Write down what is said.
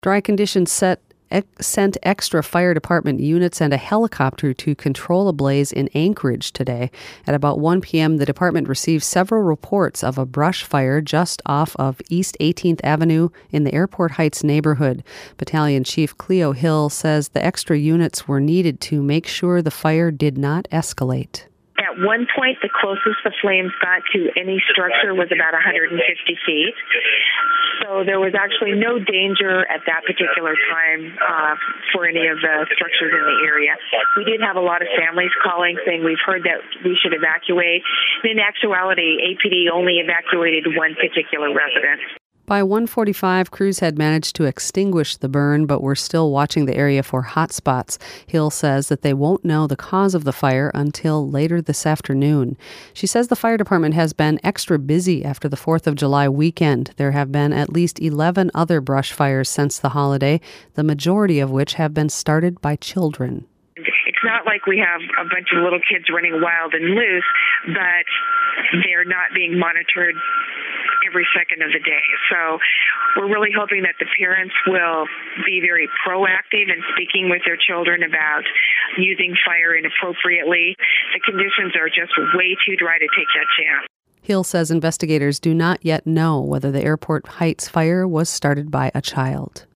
Dry conditions sent extra fire department units and a helicopter to control a blaze in Anchorage today. At about 1 p.m., the department received several reports of a brush fire just off of East 18th Avenue in the Airport Heights neighborhood. Battalion Chief Cleo Hill says the extra units were needed to make sure the fire did not escalate. At one point, the closest the flames got to any structure was about 150 feet. So there was actually no danger at that particular time for any of the structures in the area. We did have a lot of families calling saying we've heard that we should evacuate. In actuality, APD only evacuated one particular residence. By 1:45, crews had managed to extinguish the burn, but were still watching the area for hot spots. Hill says that they won't know the cause of the fire until later this afternoon. She says the fire department has been extra busy after the 4th of July weekend. There have been at least 11 other brush fires since the holiday, the majority of which have been started by children. It's not like we have a bunch of little kids running wild and loose, but they're not being monitored every second of the day. So we're really hoping that the parents will be very proactive in speaking with their children about using fire inappropriately. The conditions are just way too dry to take that chance. Hill says investigators do not yet know whether the Airport Heights fire was started by a child.